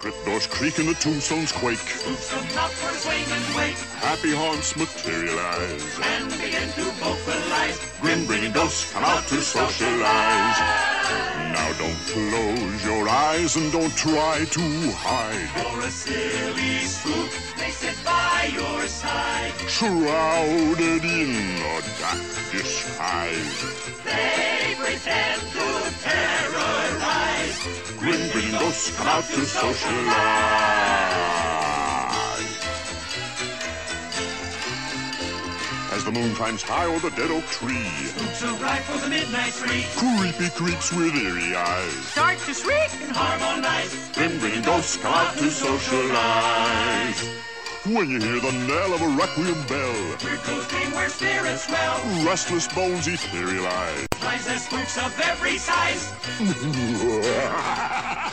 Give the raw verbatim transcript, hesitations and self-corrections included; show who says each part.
Speaker 1: Crypt doors creak and the tombstones quake.
Speaker 2: Spooks come out for a swing and wake.
Speaker 1: Happy haunts materialize
Speaker 2: and begin to vocalize.
Speaker 1: Grin-bringing ghosts come out to socialize. Now don't close your eyes and don't try to hide.
Speaker 2: For a silly spook, they sit by your side.
Speaker 1: Shrouded in a dark disguise.
Speaker 2: They pretend to terrorize.
Speaker 1: Grin-bringing ghosts come out to socialize. As the moon climbs high o'er the dead oak tree,
Speaker 2: Spooks arrive for the midnight spree.
Speaker 1: Creepy creeps with eerie eyes
Speaker 2: Start to shriek and harmonize.
Speaker 1: Grin-bringing ghosts come out to socialize. When you hear the knell of a requiem bell,
Speaker 2: Weird ghost dream where spirits dwell.
Speaker 1: restless bones etherealize.
Speaker 2: Lies as spooks of every size.